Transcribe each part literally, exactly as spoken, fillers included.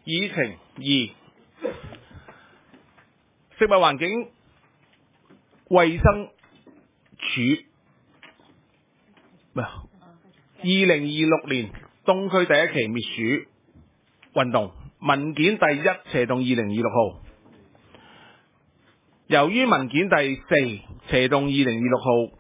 議程二，食物環境衛生署咩啊？二零二六年東區第一期滅鼠運動文件第一斜動二零二六號。由於文件第四斜動二零二六號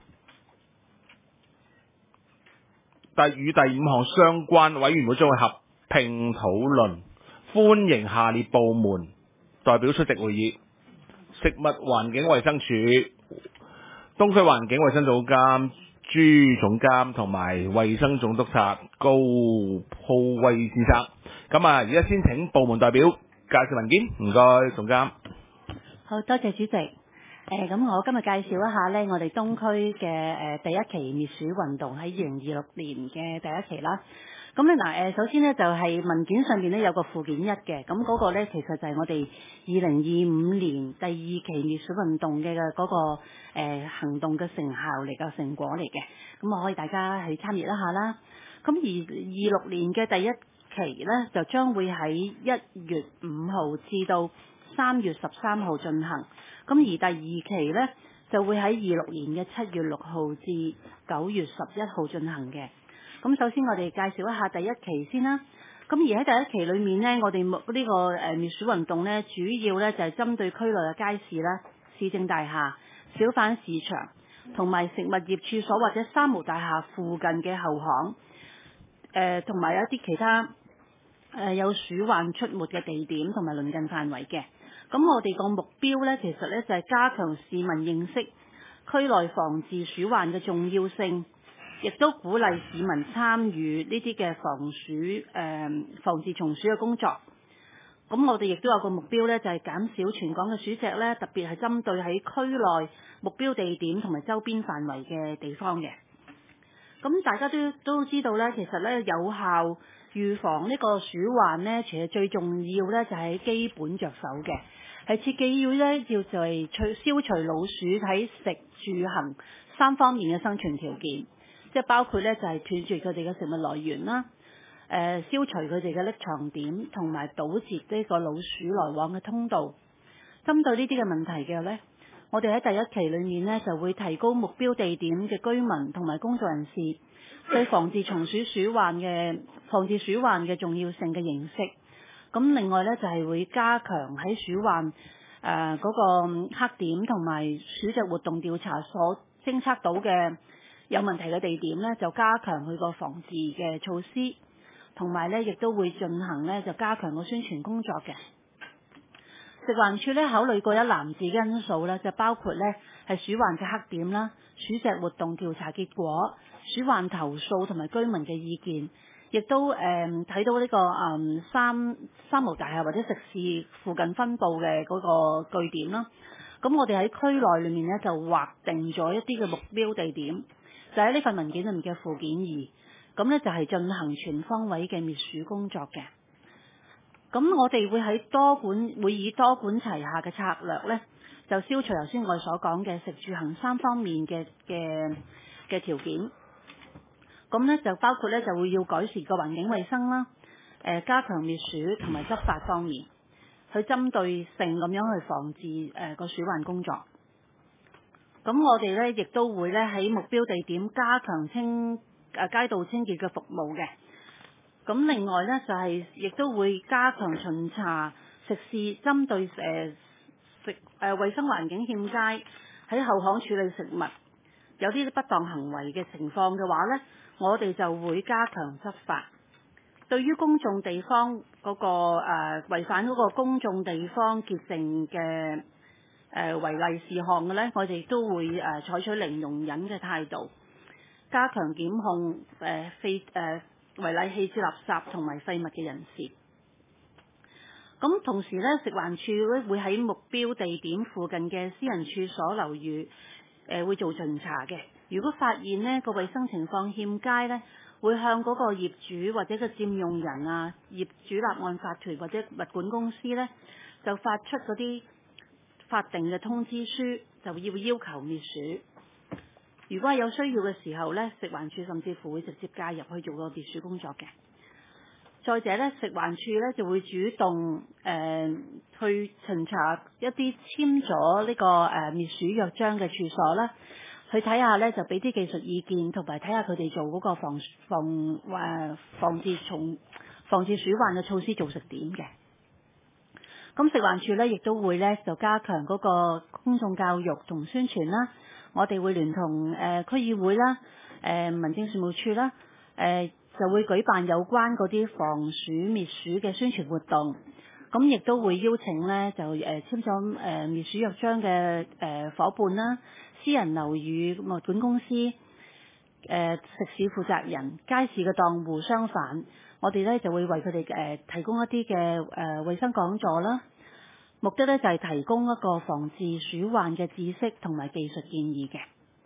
但與第五項相關，委員會將會合併討論，歡迎下列部門代表出席會議：食物環境衛生署、東區環境衛生總監朱總監同埋衛生總督察高鋪威先生。咁啊，而家先請部門代表介紹文件，唔該總監。 好多謝主席。誒咁，我今日介紹一下呢，我哋東區嘅誒第一期滅鼠運動喺二零二六年嘅第一期啦。咁咧嗱誒，首先呢，就係文件上邊呢有個附件一嘅，咁嗰個呢，其實就係我哋二零二五年第二期滅鼠運動嘅嗰個誒行動嘅成效嚟嘅成果嚟嘅，咁我可以大家去參與一下啦。咁而二六年嘅第一期呢，就將會喺一月五號至到三月十三號進行。咁而第二期呢，就會喺二六年嘅七月六號至九月十一號進行嘅。咁首先我哋介紹一下第一期先啦。咁而喺第一期裏面呢，我哋呢個誒滅鼠運動呢，主要呢就係針對區內嘅街市啦、市政大廈、小販市場同埋食物業處所或者三無大廈附近嘅後巷，誒同埋一啲其他誒有鼠患出沒嘅地點同埋鄰近範圍嘅。咁我哋個目標呢，其實呢就係加強市民認識區內防治鼠患嘅重要性，亦都鼓勵市民參與呢啲嘅防鼠誒、呃、防治蟲鼠嘅工作。咁我哋亦都有個目標呢，就係減少全港嘅鼠隻呢，特別係針對喺區內目標地點同埋周邊範圍嘅地方嘅。咁大家都都知道呢，其實呢有效預防呢個鼠患呢，其實最重要呢就係基本着手嘅。係設計要咧，要就係除消除老鼠喺食住行三方面嘅生存條件，即係包括咧就係斷絕佢哋嘅食物來源啦，誒、呃、消除佢哋嘅匿藏點，同埋堵截呢個老鼠來往嘅通道。針對呢啲嘅問題嘅咧，我哋喺第一期裏面咧就會提高目標地點嘅居民同埋工作人士對防治蟲鼠鼠患嘅防治鼠患嘅重要性嘅認識。咁另外咧就係會加強喺鼠患誒嗰、呃那個黑點同埋鼠隻活動調查所偵測到嘅有問題嘅地點咧，就加強佢個防治嘅措施，同埋咧亦都會進行咧就加強個宣傳工作嘅。食環署咧考慮過一籃子嘅因素咧，就包括咧係鼠患嘅黑點啦、鼠隻活動調查結果、鼠患投訴同埋居民嘅意見。亦都誒睇、呃、到呢、這個誒、嗯、三三無大廈或者食肆附近分佈嘅嗰個據點啦。咁我哋喺區內裏面咧就劃定咗一啲嘅目標地點，就喺呢份文件裏面嘅附件二。咁咧就係進行全方位嘅滅鼠工作嘅。咁我哋會喺多管會以多管齊下嘅策略咧，就消除頭先我哋所講嘅食住行三方面嘅嘅嘅條件。咁咧就包括咧就會要改善個環境衛生啦，誒加強滅鼠同埋執法方面，去針對性咁樣去防治誒個鼠患工作。咁我哋咧亦都會咧喺目標地點加強清誒街道清潔嘅服務嘅。咁另外咧就係亦都會加強巡查食肆，針對誒食誒衛生環境欠佳喺後巷處理食物有啲不當行為嘅情況嘅話咧，我哋就會加強執法。對於公眾地方嗰、那個誒、呃、違反嗰個公眾地方潔淨嘅誒違例事項嘅咧，我哋都會誒、呃、採取零容忍嘅態度，加強檢控誒廢誒違例棄置垃圾同埋廢物嘅人士。咁同時咧，食環署咧會喺目標地點附近嘅私人處所樓宇誒、呃、會做巡查嘅。如果發現呢個衛生情況欠佳咧，會向嗰個業主或者個佔用人啊、業主立案法團或者物管公司咧，就發出嗰啲法定嘅通知書，就要要求滅鼠。如果係有需要嘅時候咧，食環署甚至乎會直接介入去做個滅鼠工作嘅。 再者咧，食環署咧就會主動誒、呃、去巡查一啲簽咗呢個誒滅鼠約章嘅處所啦，去睇下咧就俾啲技術意見，同埋睇下佢哋做嗰個防防誒、呃、防治蟲防治鼠患嘅措施做成點嘅。咁食環署咧亦都會咧就加強嗰個公眾教育同宣傳啦。我哋會聯同誒、呃、區議會啦、誒、呃、民政事務處啦、誒、呃、就會舉辦有關嗰啲防鼠滅鼠嘅宣傳活動。咁亦都會邀請咧就誒、呃、簽咗誒滅鼠約章嘅誒夥伴啦、私人樓宇物管公司、誒、呃、食肆負責人、街市嘅檔戶商販，我哋咧就會為佢哋誒提供一啲嘅誒衛生講座啦。目的咧就係提供一個防治鼠患嘅知識同埋技術建議嘅。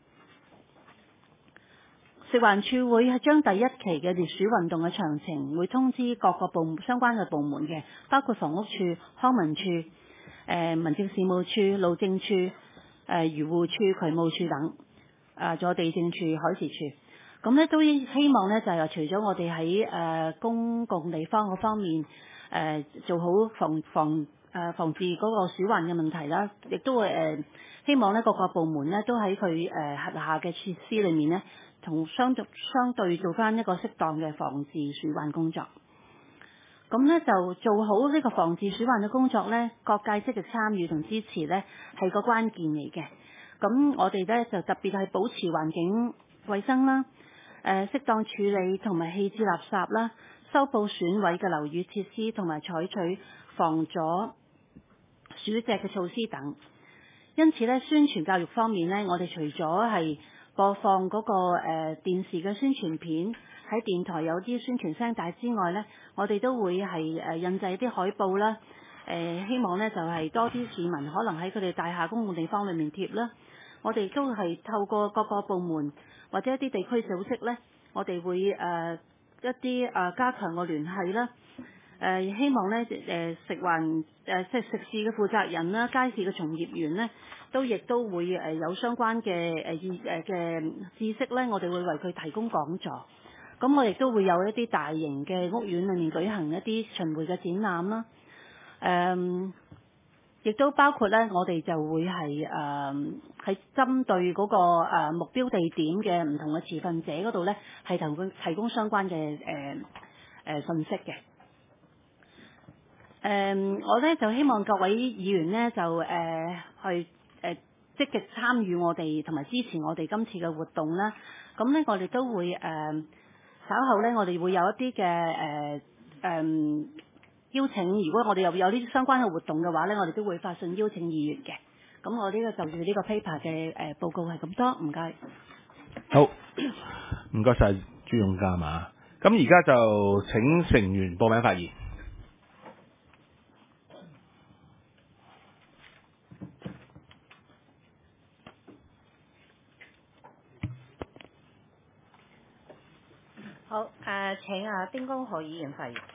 食環署會係將第一期嘅滅鼠運動嘅詳情會通知各個部相關嘅部門嘅，包括房屋處、康文處、誒、呃、民政事務處、路政處、誒、呃、漁護處、渠務處等，啊仲有地政處、海事處。咁咧都希望咧就係、是、除咗我哋喺誒公共地方嗰方面誒、呃、做好防防。誒防治嗰個鼠患嘅問題啦，亦都會誒、呃、希望咧各個部門咧都喺佢誒轄下嘅設施裏面咧，同相對相對做翻一個適當嘅防治鼠患工作。咁咧就做好呢個防治鼠患嘅工作咧，各界積極參與同支持咧係個關鍵嚟嘅。咁我哋咧就特別係保持環境衛生啦，誒、呃、適當處理同埋棄置垃圾啦，修補損毀嘅樓宇設施同埋採取防阻鼠隻嘅措施等。因此咧，宣傳教育方面咧，我哋除咗係播放嗰、那個誒、呃、電視嘅宣傳片，喺電台有啲宣傳聲帶之外咧，我哋都會係誒、呃、印製啲海報啦。誒、呃、希望咧就係、是、多啲市民可能喺佢哋大廈公共地方裏面貼啦。我哋都係透過各個部門或者一啲地區組織咧，我哋會誒、呃、一啲誒、呃、加強個聯繫啦。誒、呃、希望咧誒、呃、食環誒即係食肆嘅負責人啦、街市嘅從業員咧，都亦都會誒、呃、有相關嘅誒意誒嘅知識咧，我哋會為佢提供講座。咁我亦都會有一啲大型嘅屋苑裏面舉行一啲巡迴嘅展覽啦。誒、呃，亦都包括咧，我哋就會係誒喺針對嗰、那個、呃、目標地點嘅唔同嘅持份者嗰度咧，係提供提供相關嘅誒誒信息嘅。誒、嗯，我咧就希望各位議員呢，就誒、呃、去誒、呃、積極參與我哋同埋支持我哋今次嘅活動啦。咁咧，我哋都會誒、呃、稍後咧，我哋會有一啲嘅誒誒邀請。如果我哋又有呢啲相關嘅活動嘅話咧，我哋都會發信邀請議員嘅。咁我呢個就住呢個 paper 嘅誒、呃、報告係咁多，唔該。 好，唔該晒朱勇嘉嘛。咁而家就請成員報名發言。 好，誒、呃、請啊丁公海議員發言。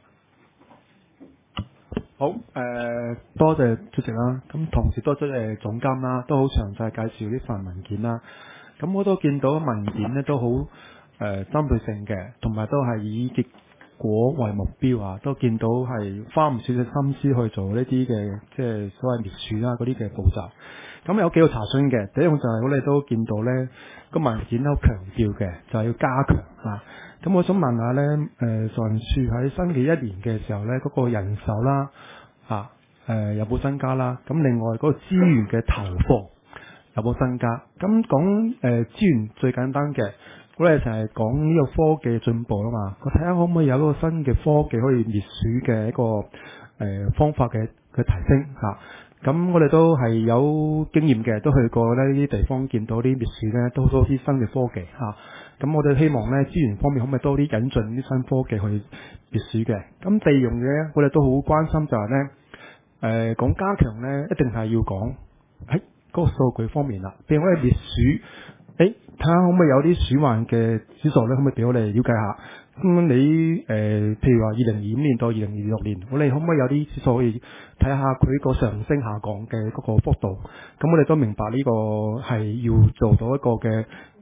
好，誒、呃、多謝主席啦，咁同時多謝誒總監啦，都好詳細介紹呢份文件啦。咁我都見到文件咧都好誒針對性嘅，同埋都係以結果為目標啊，都見到係花唔少嘅心思去做呢啲嘅即係所謂滅鼠啦嗰啲嘅步驟。咁有幾個查詢嘅，第一個就係我哋都見到咧個文件都強調嘅，就係、是、要加強啊。咁我想問下咧，誒、呃，食環署喺新嘅一年嘅時候咧，嗰、那個人手啦，啊，誒、呃，有冇增加啦？咁另外嗰個資源嘅投放有冇增加？咁講誒資源最簡單嘅，我哋成日講呢個科技進步啊嘛，我睇下可唔可以有一個新嘅科技可以滅鼠嘅一個誒、呃、方法嘅嘅提升嚇。咁、啊、我哋都係有經驗嘅，都去過呢啲地方見到啲滅鼠咧，都好多啲新嘅科技嚇。咁、啊、我哋希望咧資源方面可唔可以多啲引進啲新科技去滅鼠嘅？咁第二樣嘢，我哋都好關心就係咧誒講加強咧，一定係要講喺嗰個數據方面啦。譬如我哋滅鼠，誒睇下可唔可以有啲鼠患嘅指數咧，可唔可以俾我哋了解下？咁你誒、呃，譬如話二零二五年到二零二六年，我哋可唔可以有啲指數可以睇下佢個上升下降嘅嗰個幅度？咁我哋都明白呢個係要做到一個嘅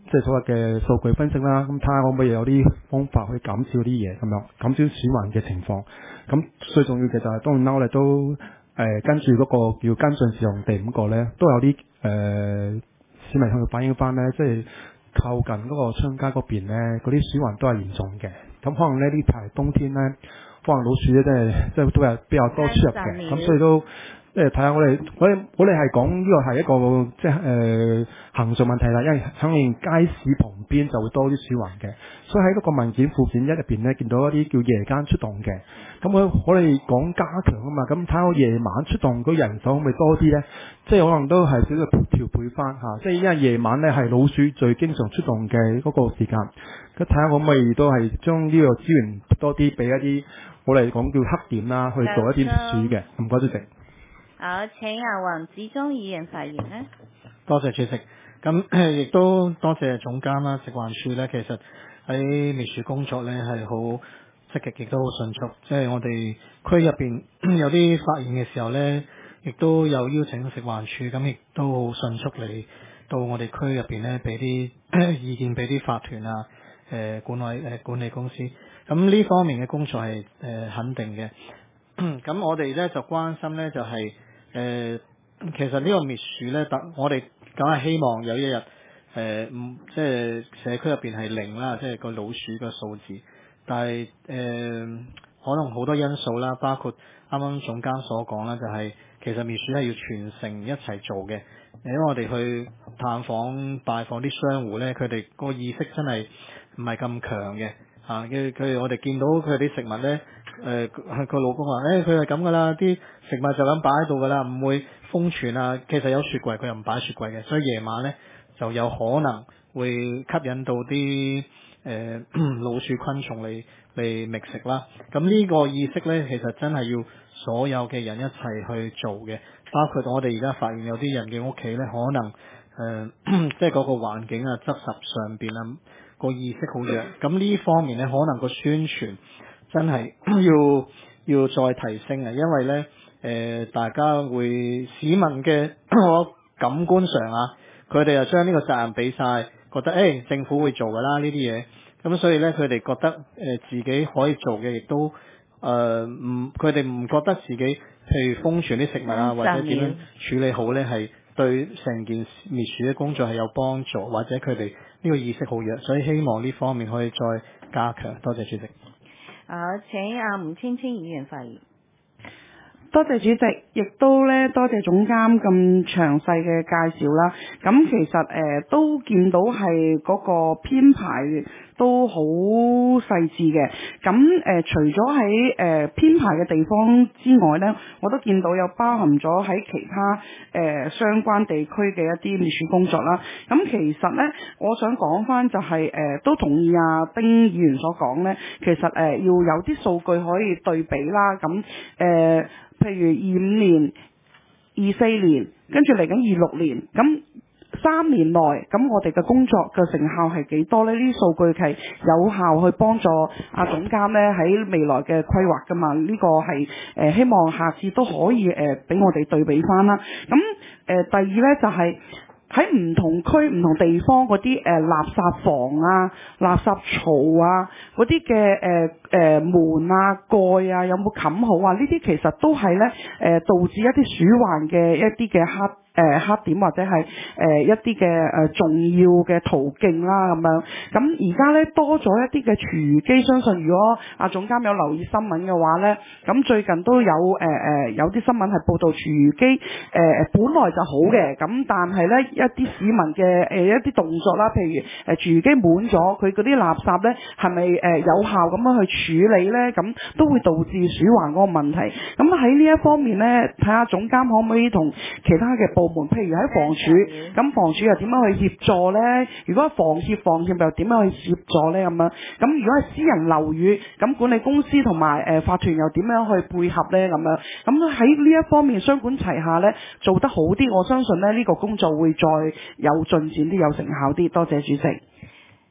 即係所謂嘅數據分析啦，咁睇下可唔可以有啲方法去減少啲嘢咁樣，減少鼠患嘅情況。咁最重要嘅就係、是、當然啦，我哋都誒、呃、跟住嗰個叫跟進事項第五個咧，都有啲誒、呃、市民向佢反映翻咧，即係靠近嗰個昌街嗰邊咧，嗰啲鼠患都係嚴重嘅。咁可能咧呢排冬天咧，可能老鼠咧即係即係都係比較多出入嘅，咁所以都。即係睇下我哋，我哋我哋係講呢個係一個即係誒行政問題啦，因為響連街市旁邊就會多啲鼠患嘅，所以喺嗰個文件附件一入邊咧，見到一啲叫夜間出動嘅，咁我我哋講加強啊嘛，咁睇下我夜晚出動嗰人手可唔可以多啲咧？即係可能都係少少調配翻嚇，即係因為夜晚咧係老鼠最經常出動嘅嗰個時間，咁睇下可唔可以都係將呢個資源多啲俾一啲我哋講叫黑點啦，去做一啲鼠嘅。唔該主席。 好，請阿黃子忠議員發言啦。 多謝主席，咁亦都多謝總監啦，食環署咧，其實喺滅鼠工作咧係好積極，亦都好迅速。即係我哋區入邊有啲發現嘅時候咧，亦都有邀請食環署，咁亦都好迅速嚟到我哋區入邊咧，俾啲意見俾啲法團啊、誒、呃、管委誒、呃、管理公司。咁呢方面嘅工作係誒、呃、肯定嘅。咁我哋咧就關心咧就係、是。誒、呃，其實呢個滅鼠咧，特我哋梗係希望有一日，誒、呃，唔即係社區入邊係零啦，即係個老鼠嘅數字。但係誒、呃，可能好多因素啦，包括啱啱總監所講啦，就係、是、其實滅鼠係要全城一齊做嘅。因為我哋去探訪拜訪啲商戶咧，佢哋個意識真係唔係咁強嘅。啊，佢佢我哋見到佢啲食物咧。誒，佢老公話，誒，佢係咁噶啦，啲食物就咁擺喺度噶啦，唔會封存啊。其實有雪櫃，佢又唔擺雪櫃嘅，所以夜晚咧就有可能會吸引到啲誒、呃、老鼠昆蟲嚟嚟覓食啦。咁呢個意識咧，其實真係要所有嘅人一齊去做嘅，包括我哋而家發現有啲人嘅屋企咧，可能誒、呃、即係嗰個環境啊、執拾上邊啊個意識好弱。咁呢方面咧，可能個宣傳。真係要要再提升啊！因為咧，誒、呃、大家會市民嘅感官上啊，佢哋又將呢個責任俾晒，覺得誒、欸、政府會做㗎啦呢啲嘢，咁所以咧佢哋覺得誒、呃、自己可以做嘅，亦都誒唔佢哋唔覺得自己譬如封存啲食物啊，或者點樣處理好咧，係對成件滅鼠嘅工作係有幫助，或者佢哋呢個意識好弱，所以希望呢方面可以再加強。多謝主席。 好，請阿吳千千議員發言。 多謝主席，亦都咧多謝總監咁詳細嘅介紹啦。咁其實誒、呃、都見到係嗰個編排都好細緻嘅。咁誒、呃、除咗喺誒編排嘅地方之外咧，我都見到有包含咗喺其他誒、呃、相關地區嘅一啲滅鼠工作啦。咁其實咧，我想講翻就係、是、誒、呃、都同意阿丁議員所講咧，其實誒、呃、要有啲數據可以對比啦。咁誒。呃譬如二五年、二四年，跟住嚟緊二六年，咁三年內，咁我哋嘅工作嘅成效係幾多呢？呢啲數據係有效去幫助阿總監呢喺未來嘅規劃噶嘛？呢、這個係誒、呃、希望下次都可以誒俾、呃、我哋對比翻啦。咁誒、呃、第二呢，就係、是。喺唔同區、唔同地方嗰啲誒垃圾房啊、垃圾槽啊、嗰啲嘅誒誒門啊、蓋啊，有冇冚好啊？呢啲其實都係咧誒導致一啲鼠患嘅一啲嘅黑誒黑點或者係誒、呃、一啲嘅誒重要嘅途徑啦咁樣。咁而家咧多咗一啲嘅廚餘機，相信如果阿總監有留意新聞嘅話咧，咁最近都有誒誒、呃、有啲新聞係報道廚餘機誒、呃、本來就好嘅，咁但係咧一啲市民嘅誒、呃、一啲動作啦，譬如誒廚餘機滿咗，佢嗰啲垃圾咧係咪誒有效咁樣去處理咧？咁都會導致鼠患嗰個問題。咁喺呢一方面咧，睇下總監可唔可以同其他嘅部門，譬如喺房署，咁房署又點樣去協助咧？如果房協房協又點樣去協助咧？咁樣咁如果係私人樓宇，咁管理公司同埋誒法團又點樣去配合咧？咁樣咁喺呢一方面雙管齊下咧，做得好啲，我相信咧呢、這個工作會再有進展啲、有成效啲。多謝主席。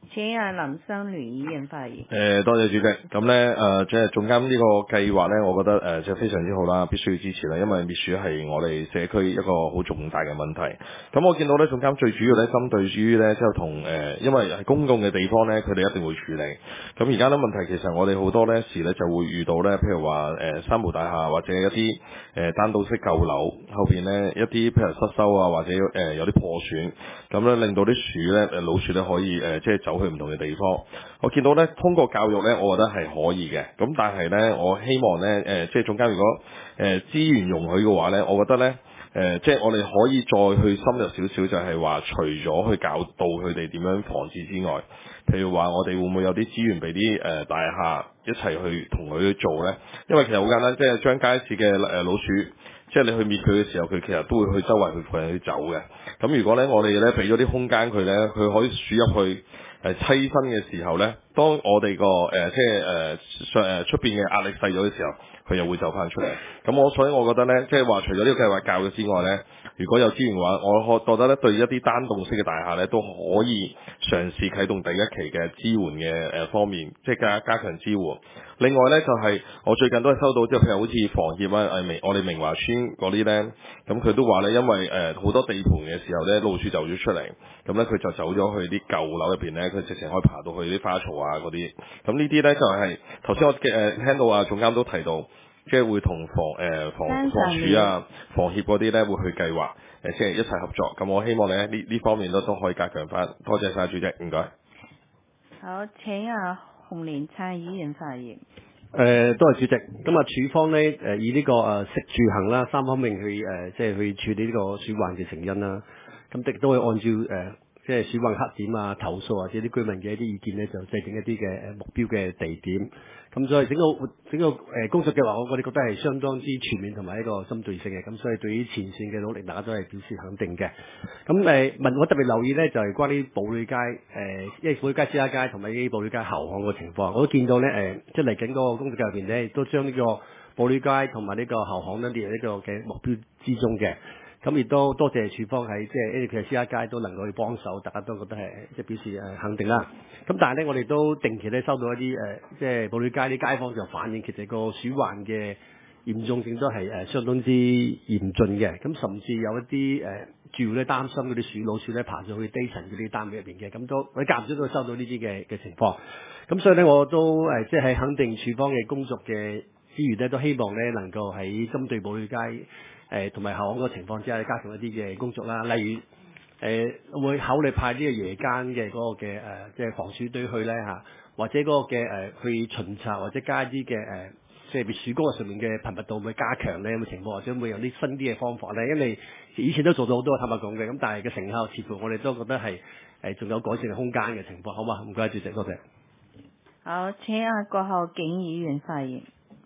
請啊林生聯議員發言。 誒，多謝主席。咁咧誒，即係總監呢個計劃咧，我覺得誒即係非常之好啦，必須要支持啦。因為滅鼠係我哋社區一個好重大嘅問題。咁我見到咧，總監最主要咧針對於咧，即係同誒，因為係公共嘅地方咧，佢哋一定會處理。咁而家咧問題其實我哋好多咧時咧就會遇到咧，譬如話誒三無大廈或者一啲誒單棟式舊樓後邊咧一啲譬如失修啊，或者誒有啲破損，咁咧令到啲鼠咧誒老鼠咧可以誒即係走去唔同嘅地方。我見到咧，通過教育咧，我覺得係可以嘅。咁但係咧，我希望咧，誒、呃，即係總監如果誒、呃、資源容許嘅話咧，我覺得咧，誒、呃，即係我哋可以再去深入少少，就係話除咗去教導佢哋點樣防治之外，譬如話我哋會唔會有啲資源俾啲誒大廈一齊去同佢去做咧？因為其實好簡單，即係將街市嘅誒老鼠。即係你去滅佢嘅時候，佢其實都會去周圍去陪人去走嘅。咁如果咧，我哋咧俾咗啲空間佢咧，佢可以鼠入去誒棲身嘅時候咧，當我哋個誒即係誒上誒出邊嘅壓力細咗嘅時候，佢又會走翻出嚟。咁我所以我覺得咧，即係話除咗呢個計劃教育之外咧，如果有資源嘅話，我覺得咧對一啲單棟式嘅大廈咧都可以嘗試啟動第一期嘅支援嘅誒方面，即係加加強支援。另外咧就係、是、我最近都係收到，即係譬如好似房協啊、誒明我哋明華村嗰啲咧，咁佢都話咧，因為誒好、呃、多地盤嘅時候咧，老鼠走咗出嚟，咁咧佢就走咗去啲舊樓入邊咧，佢直情可以爬到去啲花槽啊嗰啲。咁呢啲咧就係頭先我嘅誒、呃、聽到啊總監都提到，即係會同房誒、呃、房房署啊、房協嗰啲咧會去計劃誒，即係一齊合作。咁我希望咧呢呢方面都都可以加強翻。多謝晒主席，唔該。 好，請啊洪連燦議員發言。 誒、呃，多謝主席。咁啊，署方咧誒、呃、以呢、這個誒、呃、食住行啦三方面去誒、呃，即係去處理呢個鼠患嘅成因啦。咁亦都會按照誒、呃、即係鼠患黑點啊、投訴或者啲居民嘅一啲意見咧，就制定一啲嘅誒目標嘅地點。咁所以整個整個誒、呃、工作計劃，我我哋覺得係相當之全面同埋一個針對性嘅。咁所以對於前線嘅努力，大家都係表示肯定嘅。咁誒問我特別留意咧，就係、是、關於寶女街誒，因為寶女街、私家街同埋呢啲寶女街後巷嘅情況，我都見到咧誒、呃，即係嚟緊嗰個工作計劃入邊咧，都將呢個寶女街同埋呢個後巷咧列入呢個嘅目標之中嘅。咁亦都多謝署方喺即係呢條私家街都能夠去幫手，大家都覺得係即係表示誒肯定啦。咁但係咧，我哋都定期咧收到一啲誒、呃，即係寶女街啲街坊就反映，其實個鼠患嘅嚴重性都係誒相當之嚴峻嘅。咁甚至有一啲誒、呃、住戶咧擔心嗰啲鼠老鼠咧爬上去低層嗰啲單位入邊嘅，咁都我哋間唔中都收到呢啲嘅嘅情況。咁所以咧，我都誒、呃、即係喺肯定署方嘅工作嘅之餘咧，都希望咧能夠喺針對寶女街誒同埋後巷個情況之下，加強一啲嘅工作啦。例如誒、呃、會考慮派呢個夜間嘅嗰個嘅誒、呃、即係防鼠隊去咧嚇，或者嗰個嘅誒、呃、去巡查或者加一啲嘅誒即係滅鼠工作上面嘅頻密度會加強咧咁嘅情況，或者會有啲新啲嘅方法咧。因為以前都做到好多坦白講嘅，咁但係嘅成效似乎我哋都覺得係誒仲有改善嘅空間嘅情況，好嘛？唔該，主席，多謝。 好，請阿郭浩景議員發言。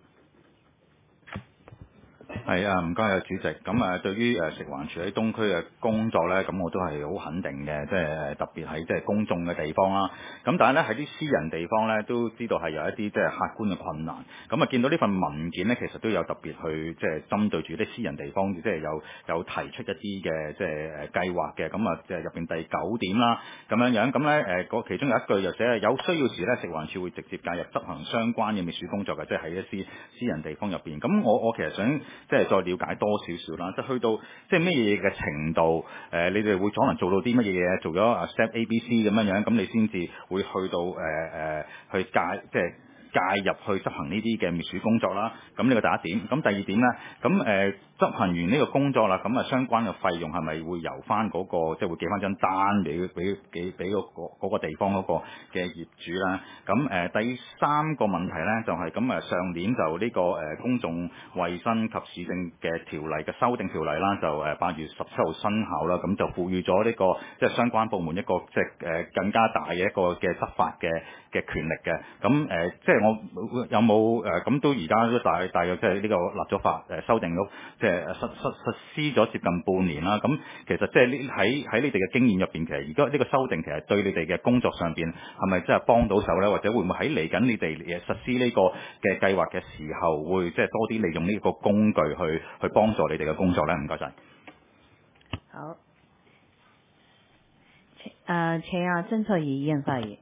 係啊，唔該啊，主席。咁啊，對於誒食環署喺東區嘅工作咧，咁我都係好肯定嘅，即係特別喺即係公眾嘅地方啦。咁但係咧喺啲私人地方咧，都知道係有一啲即係客觀嘅困難。咁啊，見到呢份文件咧，其實都有特別去即係針對住啲私人地方，即係有有提出一啲嘅即係誒計劃嘅。咁啊，即係入邊第九點啦，咁樣樣。咁咧誒，嗰其中有一句就寫有需要時咧，食環署會直接介入執行相關嘅滅鼠工作嘅，即係喺一啲私人地方入邊。咁我我其實想即係再了解多少少啦，即係去到即係咩嘢嘅程度，誒、呃，你哋會可能做到啲乜嘢嘢，做咗啊 step A B C 咁樣樣，咁你先至會去到誒誒、呃、去介即係介入去執行呢啲嘅滅鼠工作啦。咁呢個第一點，咁第二點咧，咁誒。呃執行完呢個工作啦，咁啊相關嘅費用係咪會由翻嗰個即係會寄翻張單俾俾俾俾嗰個嗰個地方嗰個嘅業主啦？咁誒第三個問題咧就係咁誒上年就呢個誒公眾衛生及市政嘅條例嘅修訂條例啦，就誒八月十七號生效啦，咁就賦予咗呢個即係相關部門一個即係誒更加大嘅一個嘅執法嘅嘅權力嘅。咁誒即係我有冇誒咁都而家都大大約即係呢個立咗法誒修訂咗即係。誒實實實施咗接近半年啦，咁其實即係呢喺喺你哋嘅經驗入邊，其實而家呢個修訂其實對你哋嘅工作上邊係咪真係幫到手咧？或者會唔會喺嚟緊你哋誒實施呢個嘅計劃嘅時候，會即係多啲利用呢個工具去去幫助你哋嘅工作咧？唔該晒。 好，誒請啊曾翠怡議員發言。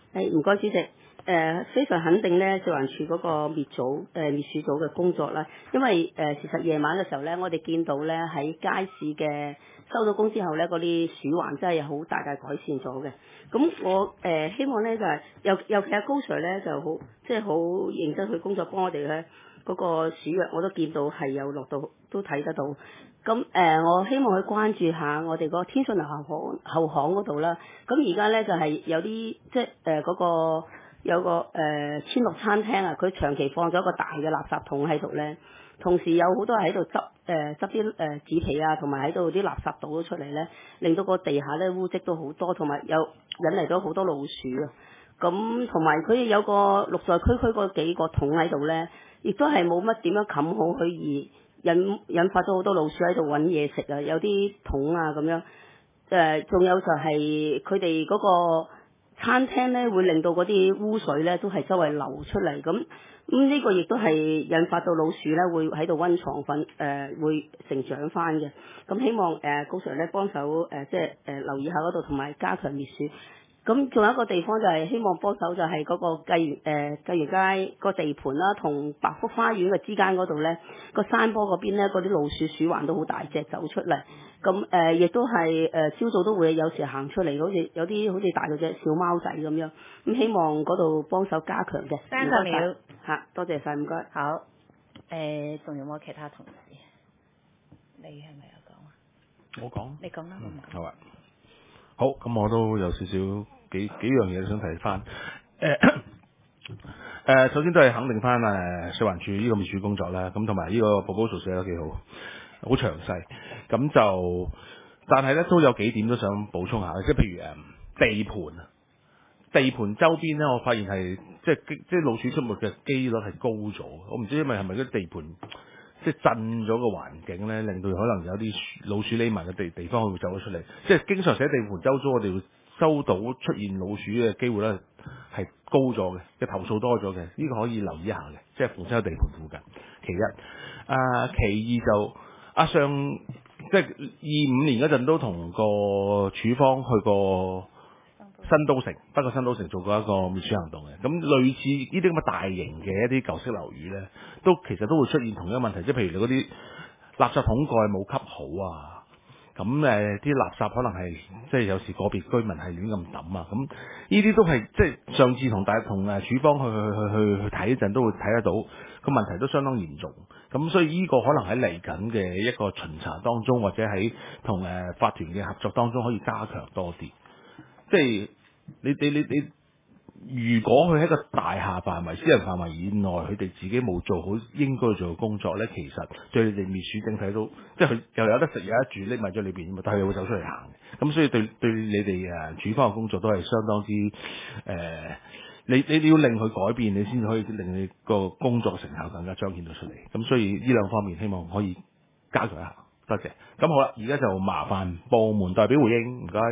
誒唔該主席，誒、呃、非常肯定咧食環署嗰個滅組誒、呃、滅鼠組嘅工作啦，因為誒、呃、事實夜晚嘅時候咧，我哋見到咧喺街市嘅收到工之後咧，嗰啲鼠患真係好大大改善咗嘅。咁我誒、呃、希望咧就係、是、尤尤其係高 Sir 咧就好即係好認真去工作幫我哋咧。嗰個鼠藥我都見到係有落到，都睇得到。咁誒、呃，我希望佢關注下我哋嗰個天順樓後巷後巷嗰度啦。咁而家咧就係、是、有啲即係誒嗰個有個誒、呃、千樂餐廳啊，佢長期放咗一個大嘅垃圾桶喺度咧，同時有好多人喺度執誒執啲誒紙皮啊，同埋喺度啲垃圾倒咗出嚟咧，令到個地下咧污跡都好多，同埋有引嚟咗好多老鼠啊。咁同埋佢有個綠在區區嗰幾個桶喺度咧。亦都係冇乜點樣冚好佢，而引引發咗好多老鼠喺度揾嘢食啊！有啲桶啊咁樣，誒、呃，仲有就係佢哋嗰個餐廳咧，會令到嗰啲污水咧都係周圍流出嚟，咁咁呢個亦都係引發到老鼠咧會喺度溫床瞓，誒、呃、會成長翻嘅。咁希望誒、呃、高 Sir 咧幫手誒，即係誒留意下嗰度，同埋加強滅鼠。咁仲有一個地方就係希望幫手，就係嗰個繼園誒繼園街個地盤啦，同百福花園嘅之間嗰度咧，個山坡嗰邊咧，嗰啲老鼠鼠環都好大隻走出嚟。咁誒亦都係誒朝早都會有時行出嚟，好似有啲好似大到隻小貓仔咁樣。咁希望嗰度幫手加強嘅。 三十秒嚇，多謝晒，唔該。 好，誒仲有冇其他同事？你係咪有講啊？ 我講。 你講啦，我唔講。 好啊。好，咁我都有少少幾幾樣嘢想提翻。誒、呃、誒，首先都係肯定翻誒食環署呢個滅鼠工作啦，咁同埋呢個報告書寫得幾好，好詳細。咁就，但係咧都有幾點都想補充下，即係譬如誒地盤啊，地盤周邊咧，我發現係即係即係老鼠出沒嘅機率係高咗。我唔知因為係咪啲地盤即係震咗個環境咧，令到可能有啲老鼠匿埋嘅地地方佢會走咗出嚟。即係經常寫地盤周遭，我哋會收到出現老鼠嘅機會咧係高咗嘅，嘅投訴多咗嘅。呢個可以留意一下嘅，即係逢親喺地盤附近。其一，啊其二就啊上即係二五年嗰陣都同個處方去過新都城，北角新都城做過一個滅鼠行動嘅。咁類似呢啲咁嘅大型嘅一啲舊式樓宇咧，都其實都會出現同一個問題，即係譬如你嗰啲垃圾桶蓋冇吸好啊，咁誒啲垃圾可能係即係有時個別居民係亂咁抌啊，咁呢啲都係即係上次同大同誒署方去去去去去睇嗰陣都會睇得到個問題都相當嚴重。咁所以呢個可能喺嚟緊嘅一個巡查當中，或者喺同誒法團嘅合作當中可以加強多啲。即係你你你你，如果佢喺個大廈範圍、私人範圍以內，佢哋自己冇做好應該做嘅工作咧，其實對你哋滅鼠整體都，即係佢又有得食有得住，匿埋咗裏邊，但係又會走出嚟行。咁所以對對你哋誒處方嘅工作都係相當之誒、呃，你你要令佢改變，你先可以令你個工作成效更加彰顯到出嚟。咁所以呢兩方面希望可以加強一下。多謝。咁好啦，而家就麻煩部門代表回應，唔該。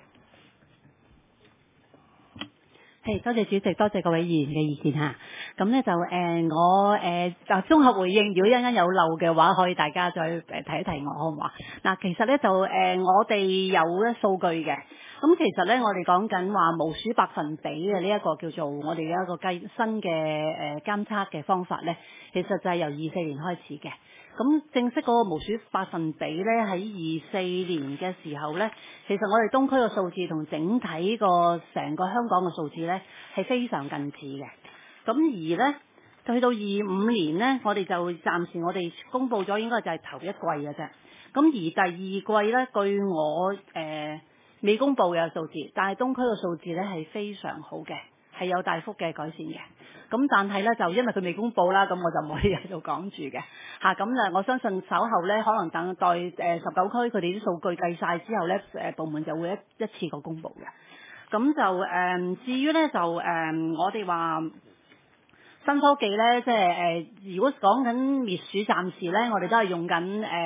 係，多謝主席，多謝各位議員嘅意見嚇。咁咧就誒、呃、我誒就綜合回應，如果一陣間有漏嘅話，可以大家再誒提一提我，好唔好啊？嗱，其實咧就誒、呃、我哋有咧數據嘅。咁其實咧我哋講緊話無鼠百分比嘅呢一個叫做我哋嘅一個計新嘅誒監測嘅方法咧，其實就係由二四年開始嘅。咁正式嗰個無鼠百分比咧，喺二四年嘅時候咧，其實我哋東區嘅數字同整體個成個香港嘅數字咧係非常近似嘅。咁而咧，去到二五年咧，我哋就暫時我哋公布咗應該就係頭一季嘅啫。咁而第二季咧，據我誒、呃、未公布嘅數字，但係東區嘅數字咧係非常好嘅，係有大幅嘅改善嘅。咁但係咧就因為佢未公布啦，咁我就冇嘢喺度講住嘅嚇。咁誒，我相信稍後咧，可能等待誒十九區佢哋啲數據計晒之後咧，誒部門就會一一次過公布嘅。咁就誒、呃，至於咧就誒、呃，我哋話新科技咧，即係誒，如果講緊滅鼠，暫時咧我哋都係用緊誒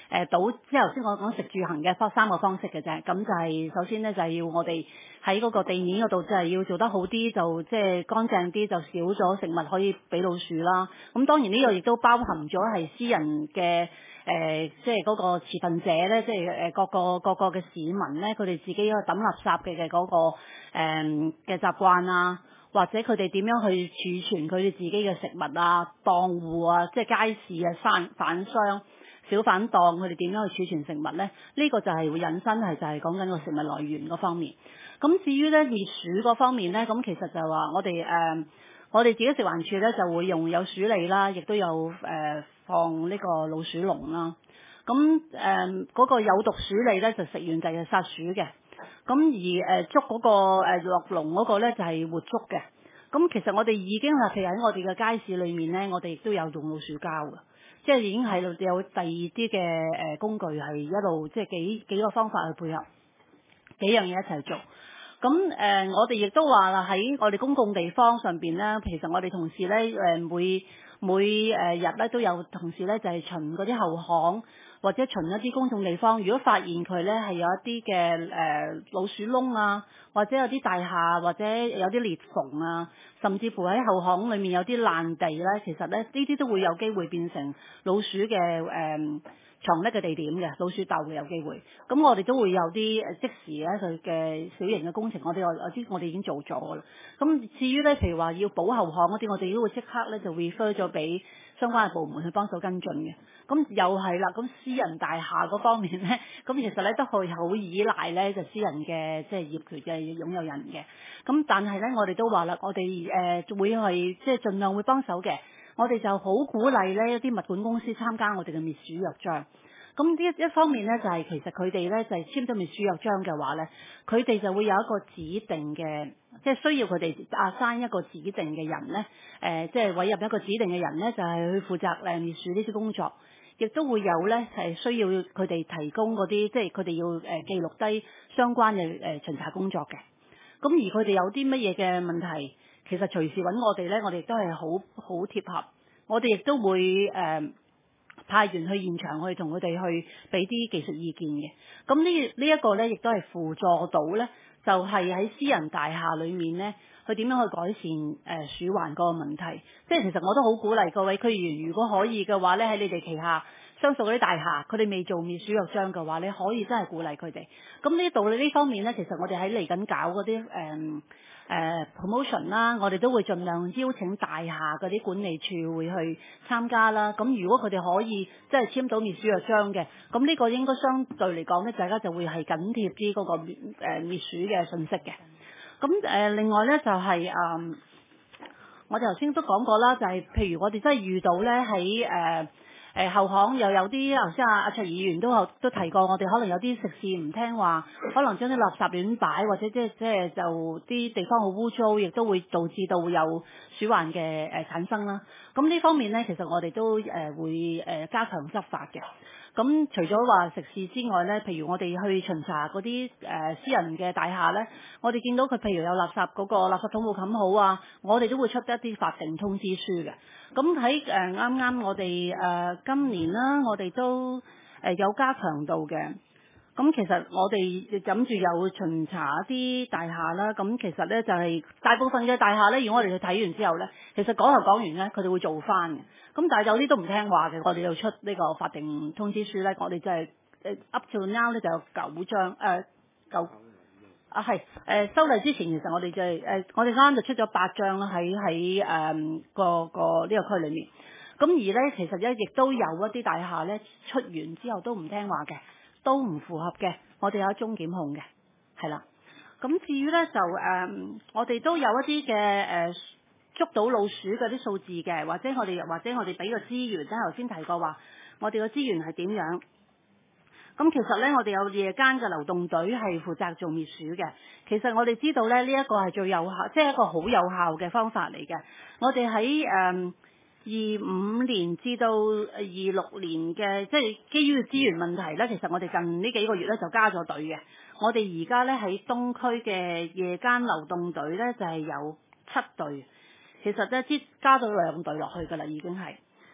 誒倒，即係頭先我講食住行嘅方三個方式嘅啫。咁就係首先咧就係要我哋喺嗰個地面嗰度，就係要做得好啲，就即係乾淨啲，就少咗食物可以俾老鼠啦。咁當然呢個亦都包含咗係私人嘅。誒、呃，即係嗰個持份者咧，即係誒各個各個嘅市民咧，佢哋自己去抌垃圾嘅嘅嗰個誒嘅習慣啊，或者佢哋點樣去儲存佢哋自己嘅食物啊，檔戶啊，即係街市啊、販販商、小販檔，佢哋點樣去儲存食物咧？呢、這個就係會引申係就係講緊個食物來源嗰方面。咁至於咧滅鼠嗰方面咧，咁其實就係話我哋誒、呃、我哋自己食環署咧就會用有鼠餌啦，亦都有誒。呃放呢個老鼠籠啦，咁誒嗰個有毒鼠餌咧就食完就係殺鼠嘅，咁而誒、呃、捉嗰、嗰個誒落籠嗰個咧就係、是、活捉嘅。咁其實我哋已經係譬如喺我哋嘅街市裏面咧，我哋亦都有用老鼠膠嘅，即係已經係有第二啲嘅誒工具係一路即係幾幾個方法去配合幾樣嘢一齊做。咁誒、呃、我哋亦都話啦，喺我哋公共地方上邊咧，其實我哋同事咧誒每每誒日咧都有同事咧就係巡嗰啲後巷或者巡一啲公眾地方，如果發現佢咧係有一啲嘅誒老鼠窿啊，或者有啲大廈或者有啲裂縫啊，甚至乎喺後巷裏面有啲爛地咧，其實咧呢啲都會有機會變成老鼠嘅誒。呃藏匿嘅地點嘅老鼠竇嘅有機會，咁我哋都會有啲誒即時咧佢嘅小型嘅工程，我哋我啲我哋已經做咗啦。咁至於咧，譬如話要補後巷嗰啲，我哋都會即刻咧就 refer 咗俾相關嘅部門去幫手跟進嘅。咁又係啦，咁私人大廈嗰方面咧，咁其實咧都係好依賴咧就私人嘅即係業權嘅擁有人嘅。咁但係咧，我哋都話啦，我哋誒、呃、會係即係盡量會幫手嘅。我哋就好鼓勵咧一啲物管公司參加我哋嘅滅鼠約章。咁呢一方面咧就係、是、其實佢哋咧就係、是、簽咗滅鼠約章嘅話咧，佢哋就會有一個指定嘅，即係需要佢哋啊生一個指定嘅人咧，誒、呃、即係委任一個指定嘅人咧，就係、是、去負責誒滅鼠呢啲工作，亦都會有咧係需要佢哋提供嗰啲，即係佢哋要誒記錄低相關嘅誒巡查工作嘅。咁而佢哋有啲乜嘢嘅問題，其實隨時揾我哋咧，我哋亦都係好好貼合，我哋亦都會誒、呃、派員去現場去同佢哋去俾啲技術意見嘅。咁呢呢一個咧，亦都係輔助到咧，就係、是、喺私人大廈裏面咧，佢點樣去改善誒、呃、鼠患嗰個問題。即係其實我都好鼓勵各位區議員，如果可以嘅話咧，喺你哋旗下相屬嗰啲大廈，佢哋未做滅鼠約章嘅話，你可以真係鼓勵佢哋。咁呢度呢方面咧，其實我哋喺嚟緊搞嗰啲誒。呃誒、uh, promotion 啦，我哋都會盡量邀請大廈嗰啲管理處會去參加啦。咁如果佢哋可以即係簽到滅鼠約章嘅，咁呢個應該相對嚟講咧，大家就會係緊貼啲嗰個滅誒滅鼠嘅信息嘅。咁誒、呃、另外咧就係、是、誒、呃，我哋頭先都講過啦，就係、是、譬如我哋真係遇到咧喺誒。誒後巷又有啲，頭先阿阿卓議員都有都提過，我哋可能有啲食肆唔聽話，可能將啲垃圾亂擺，或者即係即係就啲地方好污糟，亦都會導致到有鼠患嘅誒產生啦。咁呢方面咧，其實我哋都誒會誒加強執法嘅。咁除咗話食肆之外咧，譬如我哋去巡查嗰啲誒私人嘅大廈咧，我哋見到佢譬如有垃圾嗰個垃圾桶冇冚好啊，我哋都會出一啲法定通知書嘅。咁喺誒啱啱我哋誒、呃、今年啦，我哋都誒、呃、有加強度嘅。咁其實我哋諗住有巡查一啲大廈啦，咁其實咧就係、是、大部分嘅大廈咧，如果我哋去睇完之後咧，其實講頭講完咧，佢哋會做翻嘅。咁但係有啲都唔聽話嘅，我哋就出呢個法定通知書咧，我哋就係、是、誒 up to now 咧就有九張誒九啊係誒、呃、修例之前，其實我哋就係、是、誒、呃、我哋啱啱就出咗八張啦，喺喺誒個個呢個區裏面。咁而咧其實咧亦都有一啲大廈咧出完之後都唔聽話嘅。都唔符合嘅，我哋有一宗檢控嘅，係啦。咁至於咧就誒、呃，我哋都有一啲嘅誒捉到老鼠嗰啲數字嘅，或者我哋或者我哋俾個資源，即係頭先提過話，我哋個資源係點樣？咁其實咧，我哋有夜間嘅流動隊係負責做滅鼠嘅。其實我哋知道咧，呢、這、一個係最有效，即係一個好有效嘅方法嚟嘅。我哋喺誒。呃二五年至到二六年嘅，即係基於資源問題咧，其實我哋近呢幾個月咧就加咗隊嘅。我哋而家咧喺東區嘅夜間流動隊咧就係有七隊，其實咧即加咗兩隊落去㗎啦，已經係。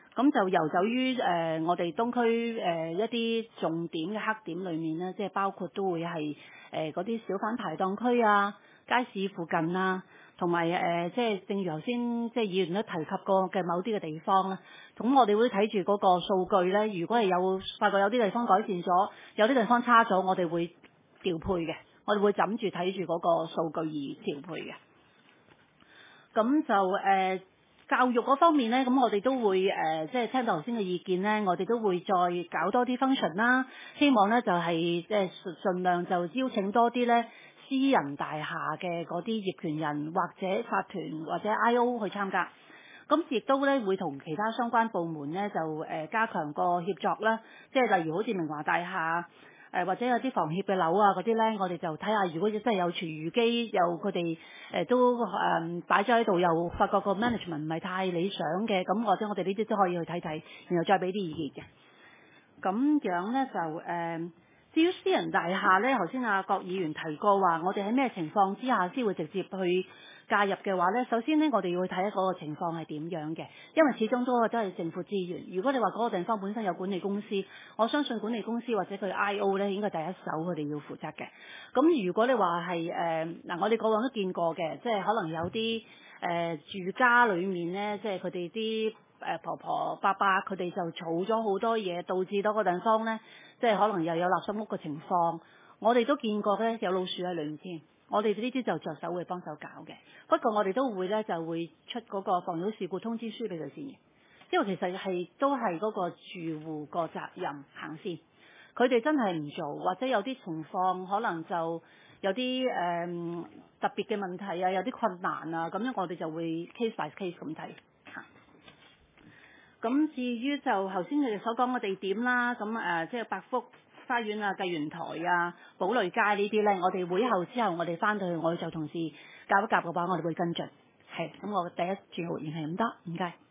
咁就遊走於誒、呃、我哋東區誒、呃、一啲重點嘅黑點裏面咧，即係包括都會係誒嗰啲小販排檔區啊、街市附近啊，同埋誒即係正如頭先即係議員都提及過嘅某啲嘅地方啦。咁我哋會睇住嗰個數據咧，如果係有發覺有啲地方改善咗，有啲地方差咗，我哋會調配嘅，我哋會枕住睇住嗰個數據而調配嘅。咁就誒。呃教育嗰方面咧，咁我哋都會誒、呃，即係聽到頭先嘅意見咧，我哋都會再搞多啲 function 啦。希望咧就係即係盡量就邀請多啲咧私人大廈嘅嗰啲業權人或者法團或者 I O 去參加。咁亦都咧會同其他相關部門咧就誒、呃、加強個協作啦。即係例如好似明華大廈。誒、呃、或者有啲房協嘅樓啊嗰啲咧，我哋就睇下，如果真係有廚餘機，又佢哋誒都誒擺咗喺度，又發覺個 management 唔係太理想嘅，咁或者我哋呢啲都可以去睇睇，然後再俾啲意見嘅。咁樣咧就誒、呃，至於私人大廈咧，頭先阿郭議員提過話，我哋喺咩情況之下先會直接去介入嘅話咧，首先咧我哋要去睇一嗰個情況係點樣嘅，因為始終都都係政府資源。如果你話嗰個地方本身有管理公司，我相信管理公司或者佢 I O 咧應該第一手佢哋要負責嘅。咁如果你話係誒嗱，我哋過往都見過嘅，即係可能有啲誒、呃、住家裡面咧，即係佢哋啲誒婆婆伯伯佢哋就儲咗好多嘢，導致到個地方咧，即係可能又有垃圾屋嘅情況。我哋都見過咧，有老鼠喺裏面添。我哋呢啲就着手會幫手搞嘅，不過我哋都會咧就會出嗰個防擾事故通知書俾佢先嘅，因為其實係都係嗰個住戶個責任行先，佢哋真係唔做，或者有啲情況可能就有啲誒、嗯、特別嘅問題啊，有啲困難啊，咁樣我哋就會 case by case 咁睇嚇。咁至於就頭先你哋所講嘅地點啦，咁誒、呃、即係百福花園啊、繼園台啊、寶麗街呢啲咧，我哋會後之後我哋翻到去，我哋就同事夾一夾嘅話，我哋會跟進。係，咁我第一轉回應係咁多，唔該。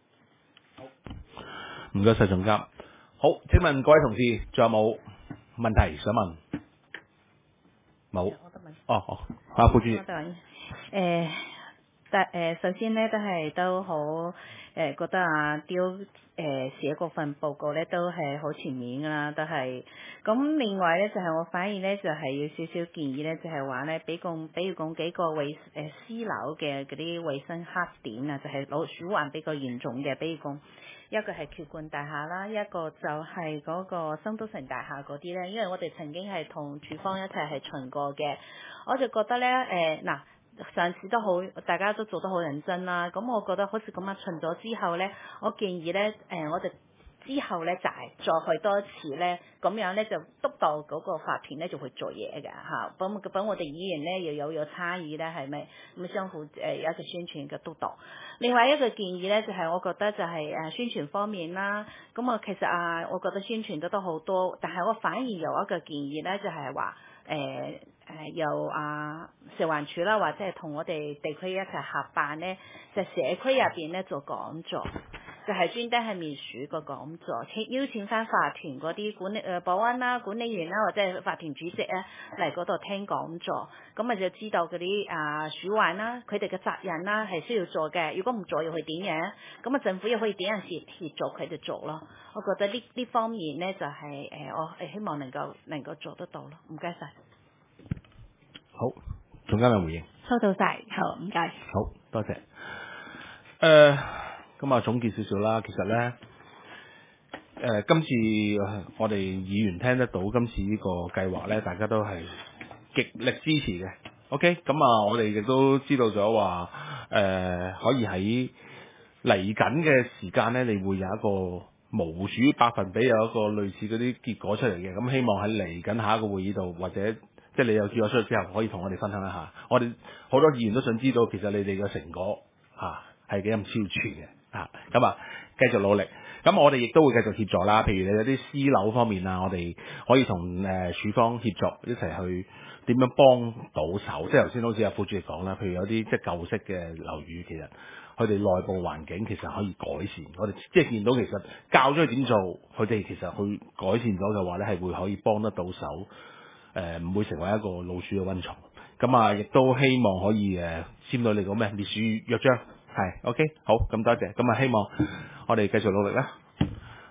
唔該晒總監。好，請問各位同事仲有冇問題想問？冇。哦哦，阿副主任。 誒，但誒首先咧都係都好誒、呃、覺得阿刁誒寫嗰份報告咧都係好全面㗎啦，都係。咁另外咧就係、是、我反而咧就係、是、要少少建議咧，就係話咧，比講比如講幾個衛誒私樓嘅嗰啲衞生黑點啊，就係老鼠患比較嚴重嘅，比如講一個係橋冠大廈啦，一個就係嗰個新都城大廈嗰啲咧，因為我哋曾經係同署方一齊係巡過嘅，我就覺得咧誒嗱。上次都好，大家都做得好認真啦。咁我覺得好似咁樣巡咗之後咧，我建議咧，誒、呃，我哋之後咧就係、是、再去多一次咧，咁樣咧就督導嗰個法團咧就會做嘢嘅嚇。咁咁我哋議員咧又有有參與咧，係咪咁相互誒、呃、有一個宣傳嘅督導？另外一個建議咧就係、是、我覺得就係誒宣傳方面啦。咁啊其實啊，我覺得宣傳得都好多，但係我反而有一個建議咧，就係話誒。誒由啊食環署啦，或者係同我哋地區一齊合辦咧，就社區入邊咧做講座，就係專登係滅鼠個講座，請邀請翻法團嗰啲管理誒、呃、保安啦、管理員啦，或者係法團主席啊嚟嗰度聽講座，咁啊就知道嗰啲啊鼠患啦，佢哋嘅責任啦係需要做嘅，如果唔做又會點樣？咁啊政府又可以點樣協協助佢哋做咯？我覺得呢呢方面咧就係、是、誒、呃、我誒希望能夠能夠做得到咯，唔該晒。 好，總監有回應。 收到晒，好唔該。 好多謝。誒、呃，咁啊總結少少啦。其實咧，誒、呃、今次我哋議員聽得到今次呢個計劃咧，大家都係極力支持嘅。OK，咁啊，我哋亦都知道咗話，誒、呃、可以喺嚟緊嘅時間咧，你會有一個無鼠百分比有一個類似嗰啲結果出嚟嘅。咁希望喺嚟緊下一個會議度或者。即係你有叫我出去之後，可以同我哋分享一下。我哋好多議員都想知道，其實你哋嘅成果嚇係幾咁超前嘅嚇。咁啊，繼續努力。咁我哋亦都會繼續協助啦。譬如你有啲私樓方面啊，我哋可以同誒署方協作一齊去點樣幫到手。即係頭先好似阿副主席講啦，譬如有啲即係舊式嘅樓宇，其實佢哋內部環境其實可以改善。我哋即係見到其實教咗佢點做，佢哋其實去改善咗嘅話咧，係會可以幫得到手。誒唔、呃、會成為一個老鼠嘅溫床，咁啊亦都希望可以誒、呃、簽到你個咩滅鼠約章，係 OK 好，咁多謝，咁啊希望我哋繼續努力啦。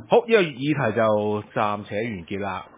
好，呢、個議題就暫且完結啦。